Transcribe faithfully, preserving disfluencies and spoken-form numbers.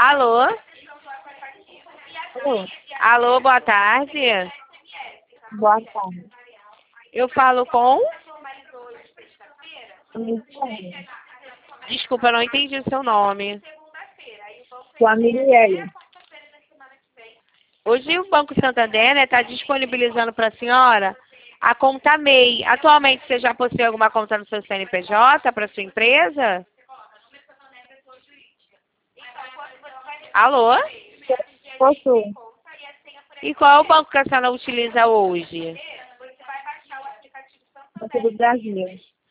Alô? Alô, Alô, boa tarde. boa tarde. Eu falo com... Mirielle. Desculpa, eu não entendi o seu nome. Com a Mirielle. Hoje o Banco Santander está disponibilizando para a senhora a conta M E I. Atualmente você já possui alguma conta no seu C N P J para sua empresa? Alô? Possui. E qual é o banco que a senhora utiliza hoje? Banco do Brasil.